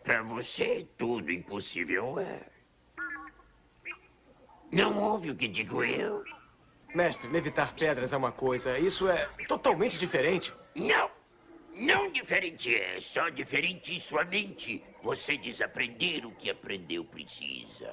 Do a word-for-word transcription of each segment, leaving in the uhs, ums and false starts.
Pra você, tudo impossível é. Não ouve o que digo eu? Mestre, levitar pedras é uma coisa. Isso é totalmente diferente. Não. Não diferente é. Só diferente em sua mente. Você desaprender o que aprendeu precisa.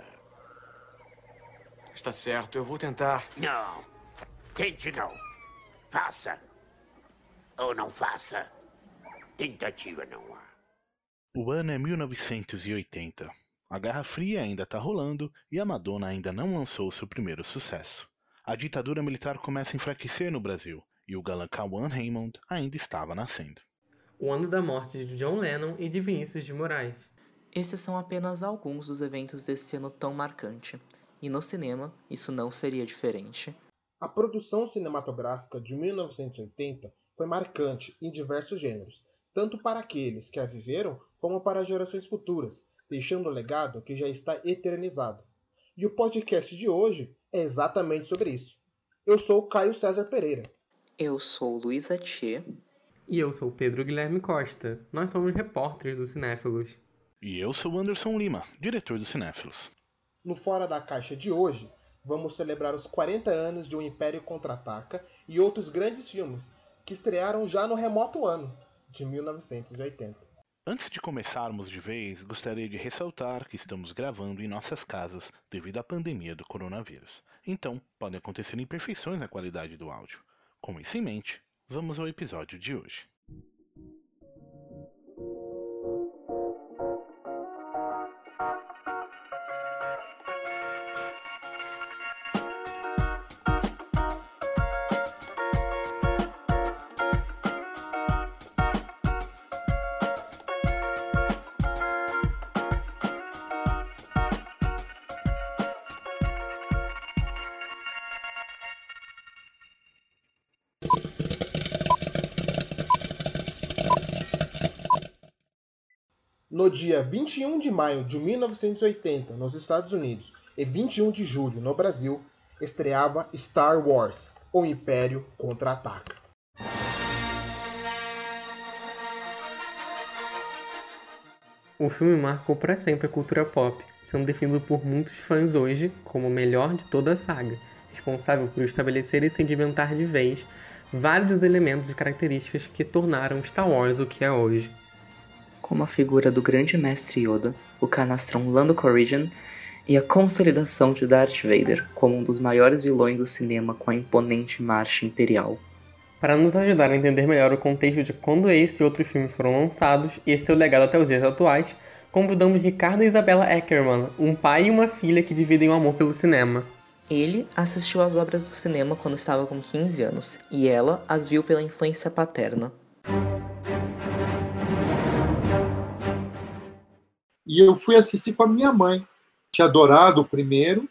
Está certo, eu vou tentar. Não. Tente não. Faça. Ou não faça. Tentativa não há. O ano é mil novecentos e oitenta. A Guerra Fria ainda está rolando e a Madonna ainda não lançou seu primeiro sucesso. A ditadura militar começa a enfraquecer no Brasil e o galã Cauã Raymond ainda estava nascendo. O ano da morte de John Lennon e de Vinícius de Moraes. Esses são apenas alguns dos eventos desse ano tão marcante. E no cinema, isso não seria diferente. A produção cinematográfica de mil novecentos e oitenta foi marcante em diversos gêneros, tanto para aqueles que a viveram como para gerações futuras, deixando um legado que já está eternizado. E o podcast de hoje é exatamente sobre isso. Eu sou o Caio César Pereira. Eu sou Luísa Tchê. E eu sou Pedro Guilherme Costa. Nós somos repórteres do Cinéfilos. E eu sou Anderson Lima, diretor do Cinéfilos. No Fora da Caixa de hoje, vamos celebrar os quarenta anos de O Império Contra-Ataca e outros grandes filmes que estrearam já no remoto ano de mil novecentos e oitenta. Antes de começarmos de vez, gostaria de ressaltar que estamos gravando em nossas casas devido à pandemia do coronavírus. Então, podem acontecer imperfeições na qualidade do áudio. Com isso em mente, vamos ao episódio de hoje. No dia vinte e um de maio de mil novecentos e oitenta, nos Estados Unidos, e vinte e um de julho, no Brasil, estreava Star Wars, O Império Contra-Ataca. O filme marcou para sempre a cultura pop, sendo definido por muitos fãs hoje como o melhor de toda a saga, responsável por estabelecer e sedimentar de vez vários dos elementos e características que tornaram Star Wars o que é hoje. Como a figura do grande mestre Yoda, o canastrão Lando Calrissian e a consolidação de Darth Vader como um dos maiores vilões do cinema com a imponente marcha imperial. Para nos ajudar a entender melhor o contexto de quando esse e outros filmes foram lançados e seu legado até os dias atuais, convidamos Ricardo e Isabela Eckermann, um pai e uma filha que dividem o amor pelo cinema. Ele assistiu às obras do cinema quando estava com quinze anos, e ela as viu pela influência paterna. E eu fui assistir com a minha mãe. Tinha adorado o primeiro.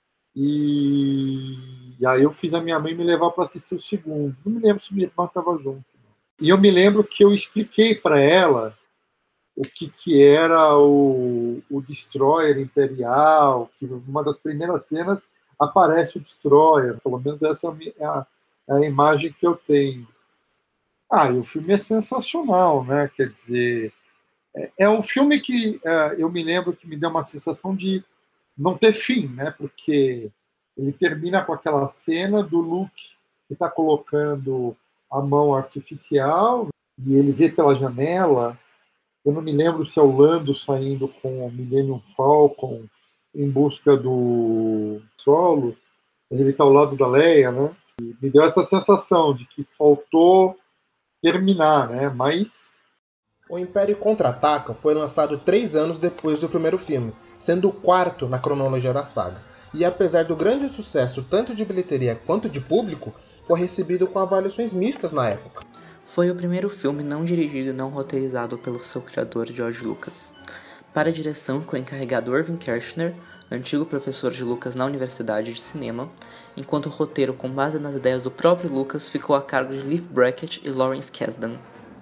E, e aí eu fiz a minha mãe me levar para assistir o segundo. Não me lembro se minha irmã estava junto. E eu me lembro que eu expliquei para ela o que, que era o, o Destroyer Imperial, que uma das primeiras cenas aparece o Destroyer. Pelo menos essa é a, é a imagem que eu tenho. Ah, e o filme é sensacional, né? Quer dizer... É um filme que uh, eu me lembro que me deu uma sensação de não ter fim, né? Porque ele termina com aquela cena do Luke que está colocando a mão artificial e ele vê pela janela. Eu não me lembro se é o Lando saindo com o Millennium Falcon em busca do Solo. Ele está ao lado da Leia, né? E me deu essa sensação de que faltou terminar, né? Mas O Império Contra-Ataca foi lançado três anos depois do primeiro filme, sendo o quarto na cronologia da saga. E apesar do grande sucesso tanto de bilheteria quanto de público, foi recebido com avaliações mistas na época. Foi o primeiro filme não dirigido e não roteirizado pelo seu criador George Lucas. Para a direção ficou encarregado Irving Kershner, antigo professor de Lucas na Universidade de Cinema, enquanto o roteiro com base nas ideias do próprio Lucas ficou a cargo de Leif Brackett e Lawrence Kasdan.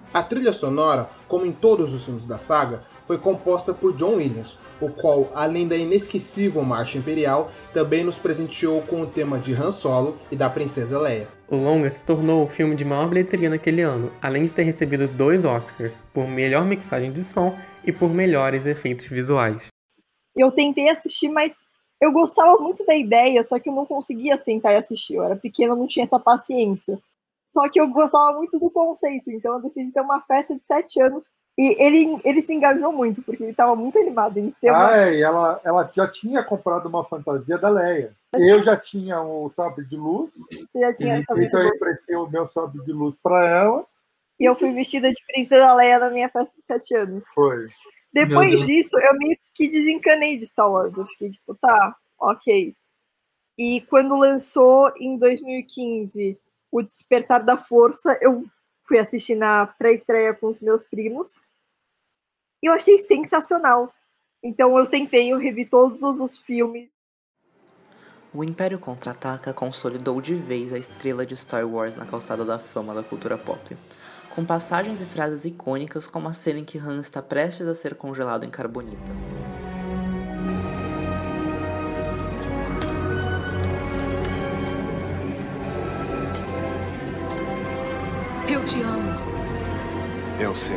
A trilha sonora, como em todos os filmes da saga, foi composta por John Williams, o qual, além da inesquecível Marcha Imperial, também nos presenteou com o tema de Han Solo e da Princesa Leia. O longa se tornou o filme de maior bilheteria naquele ano, além de ter recebido dois Oscars, por melhor mixagem de som e por melhores efeitos visuais. Eu tentei assistir, mas eu gostava muito da ideia, só que eu não conseguia sentar e assistir. Eu era pequena, eu não tinha essa paciência. Só que eu gostava muito do conceito, então eu decidi ter uma festa de sete anos. E ele, ele se engajou muito, porque ele estava muito animado. Ele teve ah, uma... é, e ela, ela já tinha comprado uma fantasia da Leia. Eu já tinha o sabre de luz. Você já tinha sabre então de luz. eu emprestei o meu sabre de luz para ela. E eu fui vestida de Princesa Leia na minha festa de sete anos. Foi. Depois disso, eu meio que desencanei de Star Wars. Eu fiquei tipo, tá, ok. E quando lançou, em dois mil e quinze, O Despertar da Força, eu fui assistir na pré-estreia com os meus primos. E eu achei sensacional. Então eu sentei, eu revi todos os filmes. O Império Contra-Ataca consolidou de vez a estrela de Star Wars na calçada da fama da cultura pop, com passagens e frases icônicas como a cena em que Han está prestes a ser congelado em carbonita. Eu te amo. Eu sei.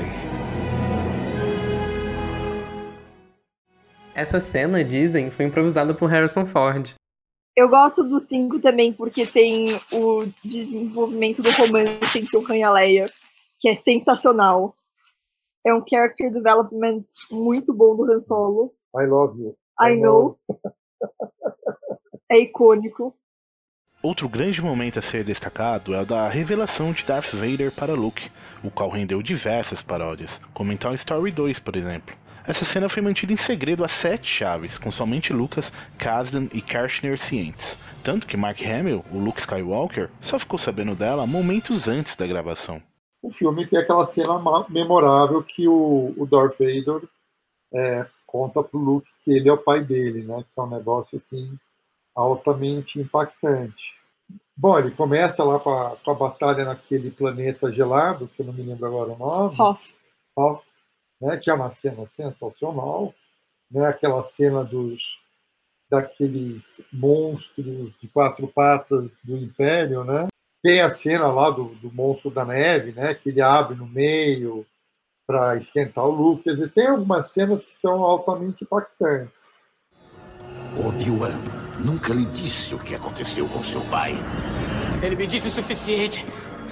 Essa cena, dizem, foi improvisada por Harrison Ford. Eu gosto do cinco também, porque tem o desenvolvimento do romance entre o Han e a Leia, que é sensacional. É um character development muito bom do Han Solo. I love you. I, I know. know. É icônico. Outro grande momento a ser destacado é o da revelação de Darth Vader para Luke, o qual rendeu diversas paródias, como em Toy Story dois, por exemplo. Essa cena foi mantida em segredo a sete chaves, com somente Lucas, Kasdan e Kershner cientes. Tanto que Mark Hamill, o Luke Skywalker, só ficou sabendo dela momentos antes da gravação. O filme tem aquela cena memorável que o, o Darth Vader é, conta pro Luke que ele é o pai dele, né? Que é um negócio assim altamente impactante. Bom, ele começa lá com a, com a batalha naquele planeta gelado, que eu não me lembro agora o nome. Hoth. Hoth. Né, que é uma cena sensacional, né, aquela cena dos, daqueles monstros de quatro patas do Império, né? Tem a cena lá do, do monstro da neve, né, que ele abre no meio para esquentar o Luke. Quer dizer, tem algumas cenas que são altamente impactantes. Obi-Wan nunca lhe disse o que aconteceu com seu pai. Ele me disse o suficiente.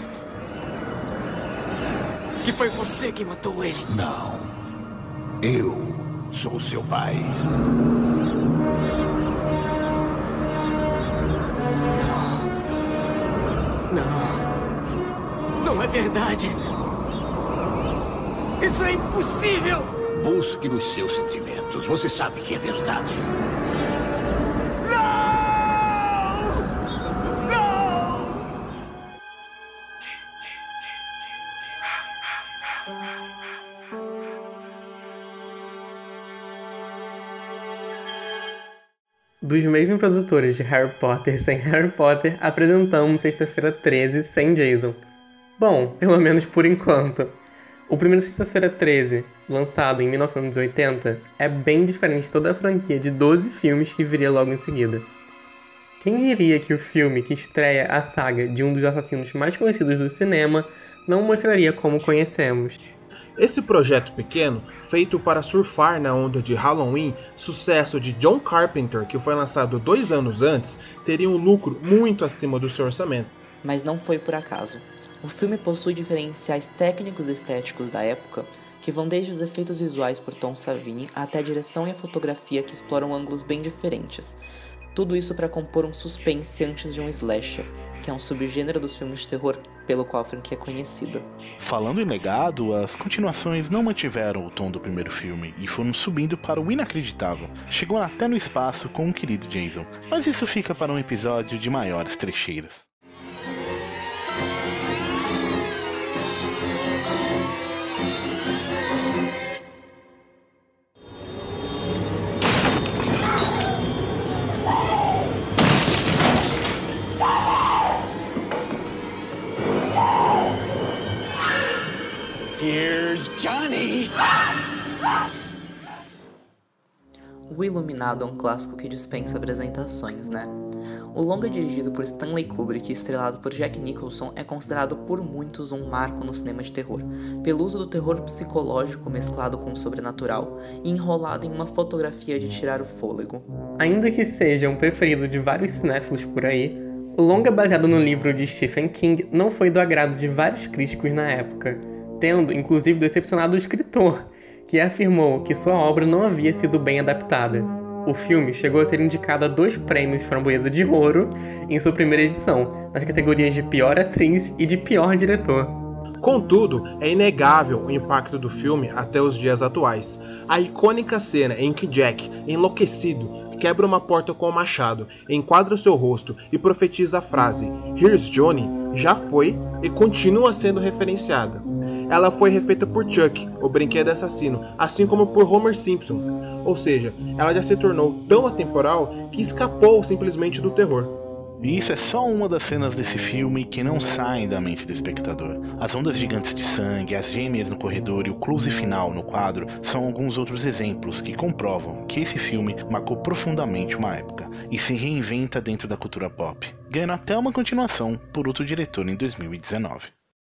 Que foi você que matou ele. Não. Eu sou seu pai. Não. Não é verdade. Isso é impossível. Busque nos seus sentimentos. Você sabe que é verdade. Dos mesmos produtores de Harry Potter sem Harry Potter, apresentamos Sexta-feira treze sem Jason. Bom, pelo menos por enquanto. O primeiro Sexta-feira treze, lançado em mil novecentos e oitenta, é bem diferente de toda a franquia de doze filmes que viria logo em seguida. Quem diria que o filme que estreia a saga de um dos assassinos mais conhecidos do cinema não mostraria como conhecemos? Esse projeto pequeno, feito para surfar na onda de Halloween, sucesso de John Carpenter, que foi lançado dois anos antes, teria um lucro muito acima do seu orçamento. Mas não foi por acaso. O filme possui diferenciais técnicos e estéticos da época, que vão desde os efeitos visuais por Tom Savini até a direção e a fotografia que exploram ângulos bem diferentes. Tudo isso para compor um suspense antes de um slasher, que é um subgênero dos filmes de terror pelo qual a franquia é conhecida. Falando em legado, as continuações não mantiveram o tom do primeiro filme e foram subindo para o inacreditável, chegando até no espaço com o querido Jason, mas isso fica para um episódio de maiores trecheiras. O Iluminado é um clássico que dispensa apresentações, né? O longa dirigido por Stanley Kubrick e estrelado por Jack Nicholson é considerado por muitos um marco no cinema de terror, pelo uso do terror psicológico mesclado com o sobrenatural e enrolado em uma fotografia de tirar o fôlego. Ainda que seja um preferido de vários cinéfilos por aí, o longa baseado no livro de Stephen King não foi do agrado de vários críticos na época, tendo inclusive decepcionado o escritor, que afirmou que sua obra não havia sido bem adaptada. O filme chegou a ser indicado a dois prêmios Framboesa de Ouro em sua primeira edição, nas categorias de pior atriz e de pior diretor. Contudo, é inegável o impacto do filme até os dias atuais. A icônica cena em que Jack, enlouquecido, quebra uma porta com o machado, enquadra o seu rosto e profetiza a frase "Here's Johnny" já foi e continua sendo referenciada. Ela foi refeita por Chuck, o brinquedo assassino, assim como por Homer Simpson. Ou seja, ela já se tornou tão atemporal que escapou simplesmente do terror. E isso é só uma das cenas desse filme que não saem da mente do espectador. As ondas gigantes de sangue, as gêmeas no corredor e o close final no quadro são alguns outros exemplos que comprovam que esse filme marcou profundamente uma época e se reinventa dentro da cultura pop, ganhando até uma continuação por outro diretor em dois mil e dezenove.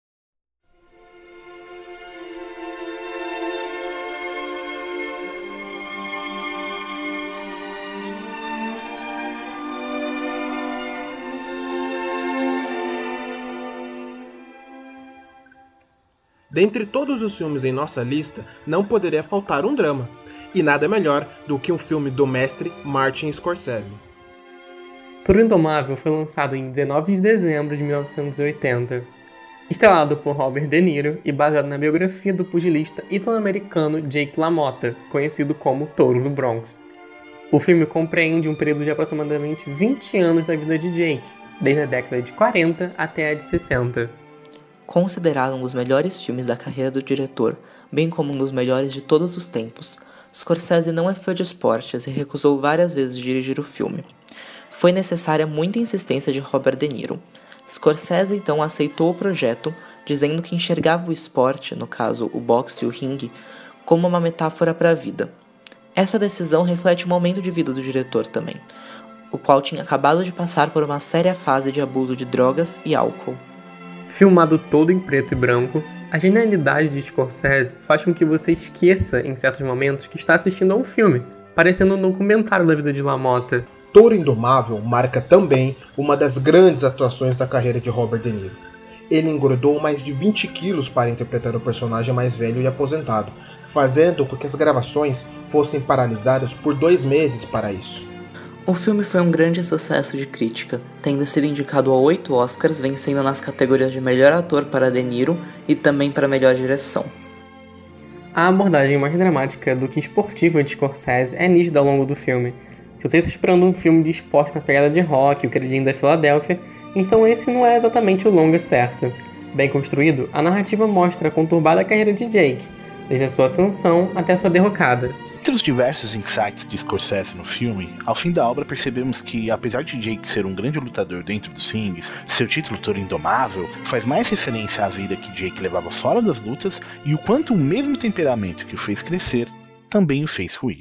Dentre todos os filmes em nossa lista, não poderia faltar um drama. E nada melhor do que um filme do mestre Martin Scorsese. Toro Indomável foi lançado em dezenove de dezembro de mil novecentos e oitenta. Estrelado por Robert De Niro e baseado na biografia do pugilista italo-americano Jake LaMotta, conhecido como Touro do Bronx. O filme compreende um período de aproximadamente vinte anos da vida de Jake, desde a década de quarenta até a de sessenta. Considerado um dos melhores filmes da carreira do diretor, bem como um dos melhores de todos os tempos, Scorsese não é fã de esportes e recusou várias vezes dirigir o filme. Foi necessária muita insistência de Robert De Niro. Scorsese então aceitou o projeto, dizendo que enxergava o esporte, no caso o boxe e o ringue, como uma metáfora para a vida. Essa decisão reflete o momento de vida do diretor também, o qual tinha acabado de passar por uma séria fase de abuso de drogas e álcool. Filmado todo em preto e branco, a genialidade de Scorsese faz com que você esqueça, em certos momentos, que está assistindo a um filme, parecendo um documentário da vida de LaMotta. Touro Indomável marca também uma das grandes atuações da carreira de Robert De Niro. Ele engordou mais de vinte quilos para interpretar o personagem mais velho e aposentado, fazendo com que as gravações fossem paralisadas por dois meses para isso. O filme foi um grande sucesso de crítica, tendo sido indicado a oito Oscars, vencendo nas categorias de melhor ator para De Niro e também para melhor direção. A abordagem mais dramática do que esportiva de Scorsese é nítida ao longo do filme. Se você está esperando um filme de esporte na pegada de rock, o queridinho da Filadélfia, então esse não é exatamente o longa certo. Bem construído, a narrativa mostra a conturbada carreira de Jake, desde a sua ascensão até a sua derrocada. Entre os diversos insights de Scorsese no filme, ao fim da obra percebemos que, apesar de Jake ser um grande lutador dentro dos rings, seu título Touro Indomável faz mais referência à vida que Jake levava fora das lutas e o quanto o mesmo temperamento que o fez crescer também o fez ruir.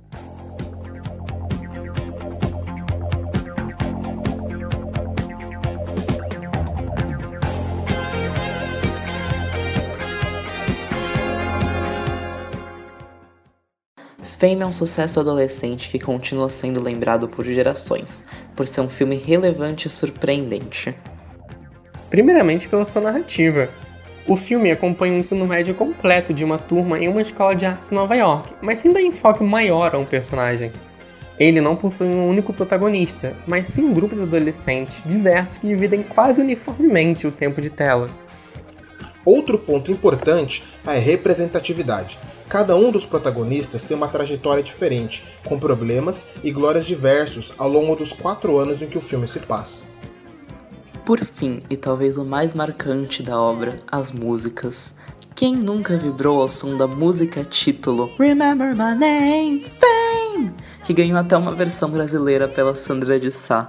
Fame é um sucesso adolescente que continua sendo lembrado por gerações, por ser um filme relevante e surpreendente. Primeiramente pela sua narrativa. O filme acompanha um ensino médio completo de uma turma em uma escola de artes em Nova York, mas sem dar enfoque maior a um personagem. Ele não possui um único protagonista, mas sim um grupo de adolescentes diversos que dividem quase uniformemente o tempo de tela. Outro ponto importante é a representatividade. Cada um dos protagonistas tem uma trajetória diferente, com problemas e glórias diversos ao longo dos quatro anos em que o filme se passa. Por fim, e talvez o mais marcante da obra, as músicas. Quem nunca vibrou ao som da música título Remember My Name, Fame, que ganhou até uma versão brasileira pela Sandra de Sá.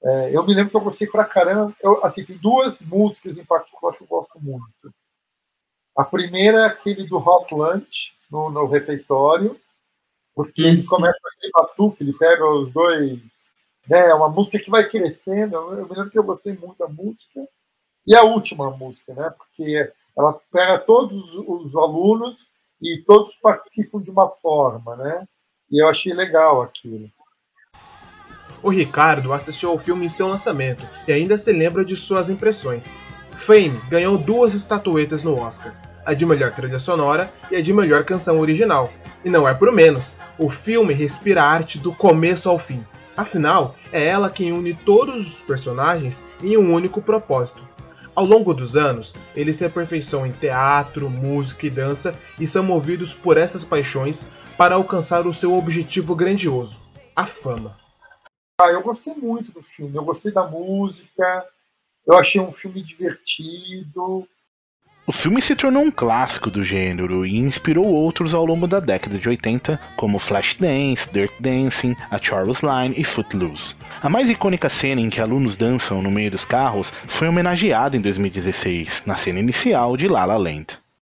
É, eu me lembro que eu gostei pra caramba. Eu, assim, tem duas músicas em particular que eu gosto muito. A primeira é aquele do Hot Lunch, no, no refeitório, porque ele começa com aquele batuque, ele pega os dois. Né, é uma música que vai crescendo. Eu me lembro que eu gostei muito da música. E a última música, né? Porque ela pega todos os alunos e todos participam de uma forma, né? E eu achei legal aquilo. O Ricardo assistiu ao filme em seu lançamento e ainda se lembra de suas impressões. Fame ganhou duas estatuetas no Oscar, a de melhor trilha sonora e a de melhor canção original. E não é por menos, o filme respira a arte do começo ao fim. Afinal, é ela quem une todos os personagens em um único propósito. Ao longo dos anos, eles se aperfeiçoam em teatro, música e dança e são movidos por essas paixões para alcançar o seu objetivo grandioso, a fama. Ah, eu gostei muito do filme, eu gostei da música, eu achei um filme divertido. O filme se tornou um clássico do gênero e inspirou outros ao longo da década de oitenta, como Flashdance, Dirty Dancing, A Chorus Line e Footloose. A mais icônica cena em que alunos dançam no meio dos carros foi homenageada em dois mil e dezesseis, na cena inicial de La La Land.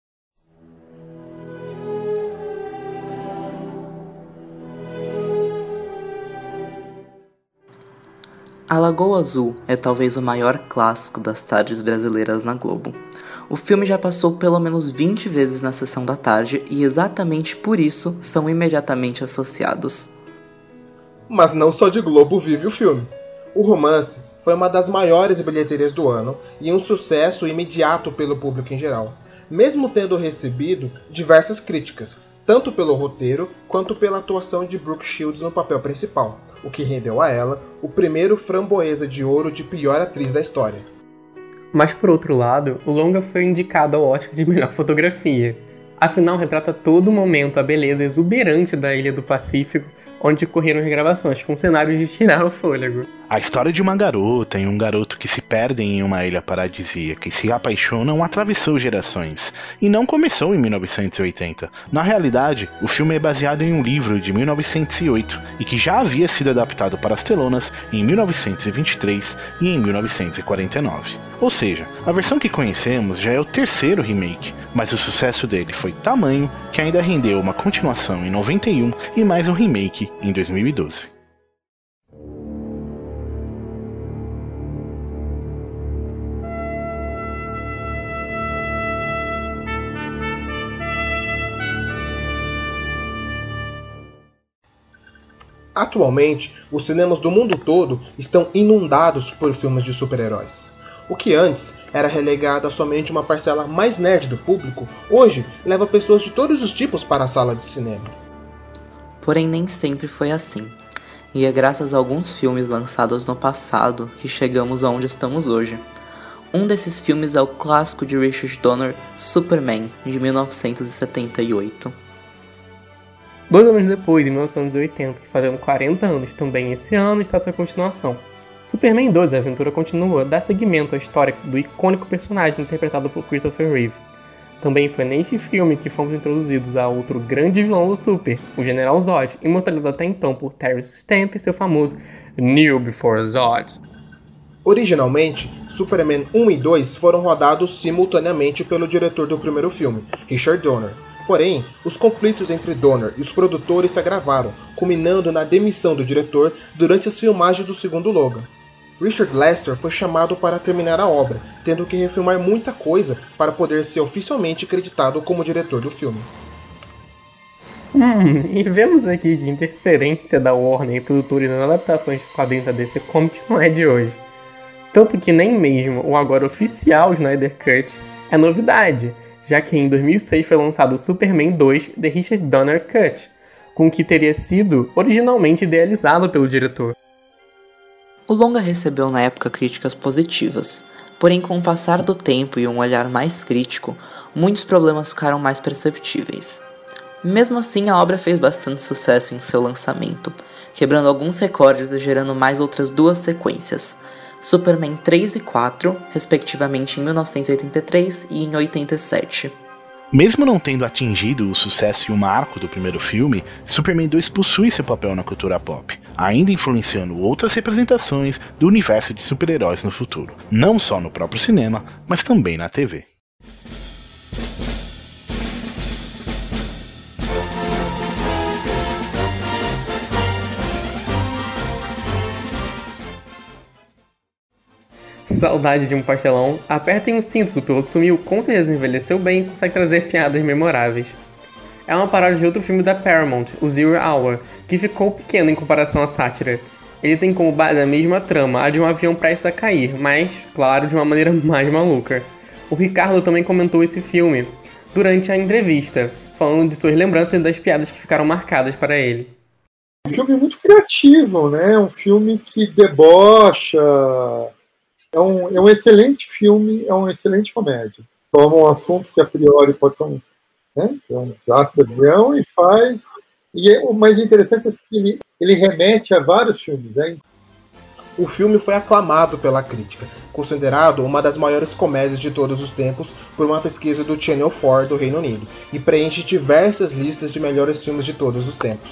A Lagoa Azul é talvez o maior clássico das tardes brasileiras na Globo. O filme já passou pelo menos vinte vezes na sessão da tarde e exatamente por isso são imediatamente associados. Mas não só de Globo vive o filme. O romance foi uma das maiores bilheterias do ano e um sucesso imediato pelo público em geral, mesmo tendo recebido diversas críticas, tanto pelo roteiro quanto pela atuação de Brooke Shields no papel principal, o que rendeu a ela o primeiro Framboesa de Ouro de pior atriz da história. Mas por outro lado, o longa foi indicado ao Oscar de melhor fotografia. Afinal, retrata todo momento a beleza exuberante da Ilha do Pacífico, onde ocorreram as gravações, com cenários de tirar o fôlego. A história de uma garota e um garoto que se perdem em uma ilha paradisíaca e se apaixonam atravessou gerações, e não começou em mil novecentos e oitenta. Na realidade, o filme é baseado em um livro de mil novecentos e oito e que já havia sido adaptado para as telonas em mil novecentos e vinte e três e em mil novecentos e quarenta e nove. Ou seja, a versão que conhecemos já é o terceiro remake, mas o sucesso dele foi tamanho que ainda rendeu uma continuação em noventa e um e mais um remake em dois mil e doze. Atualmente, os cinemas do mundo todo estão inundados por filmes de super-heróis. O que antes era relegado a somente uma parcela mais nerd do público, hoje leva pessoas de todos os tipos para a sala de cinema. Porém, nem sempre foi assim. E é graças a alguns filmes lançados no passado que chegamos aonde estamos hoje. Um desses filmes é o clássico de Richard Donner, Superman, de mil novecentos e setenta e oito. Dois anos depois, em mil novecentos e oitenta, que fazendo quarenta anos também esse ano, está sua continuação. Superman dois, a aventura continua, dá seguimento à história do icônico personagem interpretado por Christopher Reeve. Também foi neste filme que fomos introduzidos a outro grande vilão do Super, o General Zod, imortalizado até então por Terence Stamp e seu famoso Kneel Before Zod. Originalmente, Superman um e dois foram rodados simultaneamente pelo diretor do primeiro filme, Richard Donner. Porém, os conflitos entre Donner e os produtores se agravaram, culminando na demissão do diretor durante as filmagens do segundo Logan. Richard Lester foi chamado para terminar a obra, tendo que refilmar muita coisa para poder ser oficialmente creditado como diretor do filme. Hum, e vemos aqui que a interferência da Warner e produtores nas adaptações de quadrinhos da D C Comics não é de hoje. Tanto que nem mesmo o agora oficial Snyder Cut é novidade, já que em dois mil e seis foi lançado o Superman dois The Richard Donner Cut, com o que teria sido originalmente idealizado pelo diretor. O longa recebeu na época críticas positivas, porém com o passar do tempo e um olhar mais crítico, muitos problemas ficaram mais perceptíveis. Mesmo assim, a obra fez bastante sucesso em seu lançamento, quebrando alguns recordes e gerando mais outras duas sequências, Superman três e quatro, respectivamente em mil novecentos e oitenta e três e em oitenta e sete. Mesmo não tendo atingido o sucesso e o marco do primeiro filme, Superman dois possui seu papel na cultura pop, ainda influenciando outras representações do universo de super-heróis no futuro, não só no próprio cinema, mas também na T V. Saudade de um pastelão, apertem os cintos, o piloto sumiu, com certeza envelheceu bem e consegue trazer piadas memoráveis. É uma paródia de outro filme da Paramount, o Zero Hour, que ficou pequeno em comparação à sátira. Ele tem como base a mesma trama, a de um avião prestes a cair, mas, claro, de uma maneira mais maluca. O Ricardo também comentou esse filme durante a entrevista, falando de suas lembranças e das piadas que ficaram marcadas para ele. Um filme muito criativo, né? Um filme que debocha. É um, é um excelente filme, é uma excelente comédia. Toma um assunto que a priori pode ser um, né, é um desastre de avião e faz. E é, o mais interessante é que ele, ele remete a vários filmes. Né? O filme foi aclamado pela crítica, considerado uma das maiores comédias de todos os tempos por uma pesquisa do Channel quatro do Reino Unido, e preenche diversas listas de melhores filmes de todos os tempos.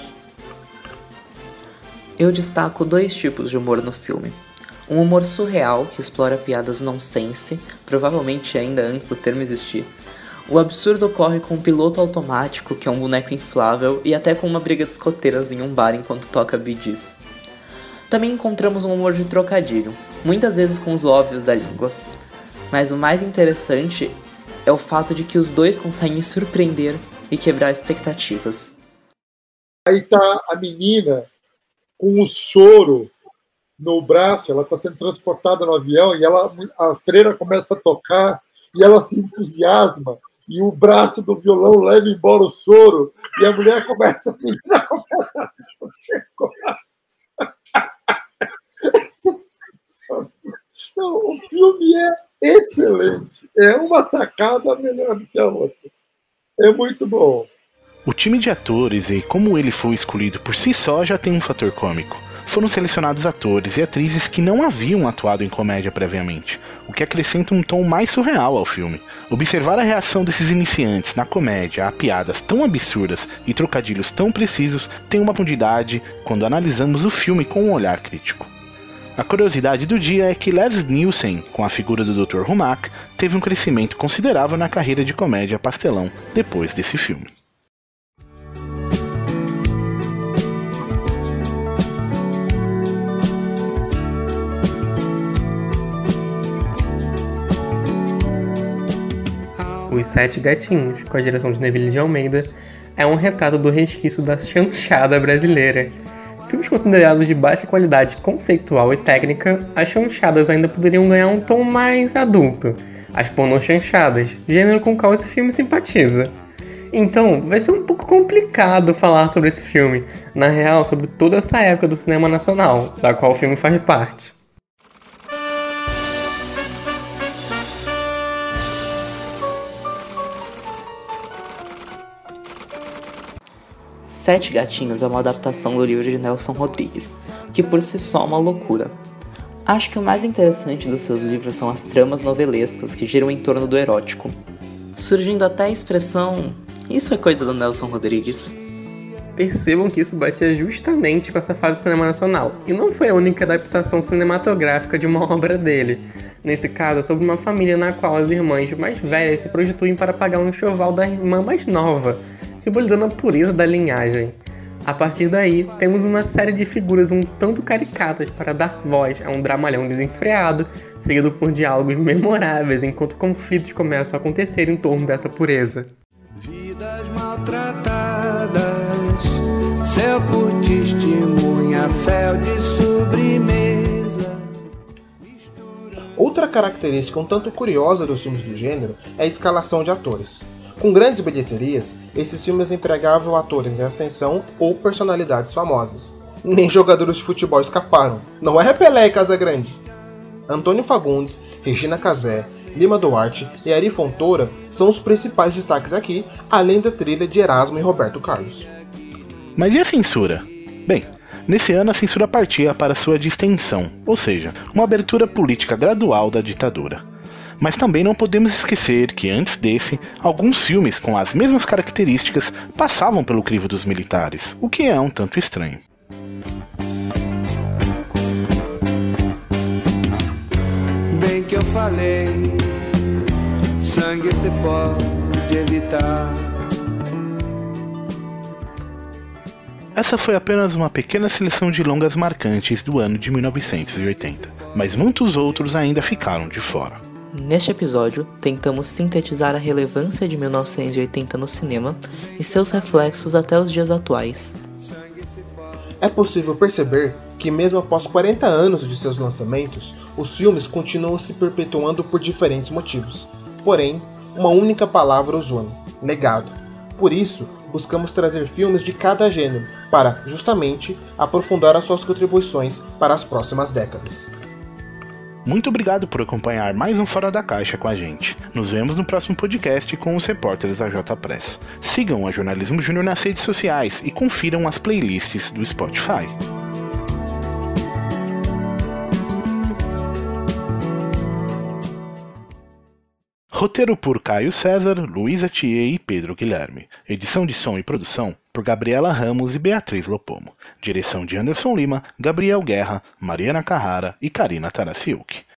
Eu destaco dois tipos de humor no filme. Um humor surreal, que explora piadas nonsense, provavelmente ainda antes do termo existir. O absurdo ocorre com um piloto automático, que é um boneco inflável, e até com uma briga de escoteiras em um bar enquanto toca Bee Gees. Também encontramos um humor de trocadilho, muitas vezes com os óbvios da língua. Mas o mais interessante é o fato de que os dois conseguem surpreender e quebrar expectativas. Aí tá a menina com o soro no braço, ela está sendo transportada no avião e ela, a freira começa a tocar e ela se entusiasma e o braço do violão leva embora o soro e a mulher começa a menina começa a Não, o filme é excelente, é uma sacada melhor do que a outra, é muito bom. O time de atores e como ele foi escolhido por si só já tem um fator cômico. Foram selecionados atores e atrizes que não haviam atuado em comédia previamente, o que acrescenta um tom mais surreal ao filme. Observar a reação desses iniciantes na comédia a piadas tão absurdas e trocadilhos tão precisos tem uma profundidade quando analisamos o filme com um olhar crítico. A curiosidade do dia é que Leslie Nielsen, com a figura do doutor Humak, teve um crescimento considerável na carreira de comédia pastelão depois desse filme. Os Sete Gatinhos, com a direção de Neville de Almeida, é um retrato do resquício da chanchada brasileira. Filmes considerados de baixa qualidade conceitual e técnica, as chanchadas ainda poderiam ganhar um tom mais adulto. As pornochanchadas, gênero com o qual esse filme simpatiza. Então, vai ser um pouco complicado falar sobre esse filme, na real, sobre toda essa época do cinema nacional, da qual o filme faz parte. Sete Gatinhos é uma adaptação do livro de Nelson Rodrigues, que por si só é uma loucura. Acho que o mais interessante dos seus livros são as tramas novelescas que giram em torno do erótico, surgindo até a expressão "isso é coisa do Nelson Rodrigues". Percebam que isso batia justamente com essa fase do cinema nacional, e não foi a única adaptação cinematográfica de uma obra dele. Nesse caso, é sobre uma família na qual as irmãs mais velhas se prostituem para pagar um enxoval da irmã mais nova, simbolizando a pureza da linhagem. A partir daí, temos uma série de figuras um tanto caricatas para dar voz a um dramalhão desenfreado, seguido por diálogos memoráveis enquanto conflitos começam a acontecer em torno dessa pureza. Vidas maltratadas, céu por testemunha, fel de sobremesa. Outra característica um tanto curiosa dos filmes do gênero é a escalação de atores. Com grandes bilheterias, esses filmes empregavam atores em ascensão ou personalidades famosas. Nem jogadores de futebol escaparam, não é Pelé e Casagrande. Antônio Fagundes, Regina Casé, Lima Duarte e Ari Fontoura são os principais destaques aqui, além da trilha de Erasmo e Roberto Carlos. Mas e a censura? Bem, nesse ano a censura partia para sua distensão, ou seja, uma abertura política gradual da ditadura. Mas também não podemos esquecer que antes desse, alguns filmes com as mesmas características passavam pelo crivo dos militares, o que é um tanto estranho. Bem que eu falei, sangue se pode evitar. Essa foi apenas uma pequena seleção de longas marcantes do ano de mil novecentos e oitenta, mas muitos outros ainda ficaram de fora. Neste episódio, tentamos sintetizar a relevância de mil novecentos e oitenta no cinema e seus reflexos até os dias atuais. É possível perceber que mesmo após quarenta anos de seus lançamentos, os filmes continuam se perpetuando por diferentes motivos. Porém, uma única palavra os une: legado. Por isso, buscamos trazer filmes de cada gênero para, justamente, aprofundar as suas contribuições para as próximas décadas. Muito obrigado por acompanhar mais um Fora da Caixa com a gente. Nos vemos no próximo podcast com os repórteres da J Press. Sigam a Jornalismo Júnior nas redes sociais e confiram as playlists do Spotify. Roteiro por Caio César, Luísa Thier e Pedro Guilherme. Edição de som e produção por Gabriela Ramos e Beatriz Lopomo. Direção de Anderson Lima, Gabriel Guerra, Mariana Carrara e Karina Tarasiuk.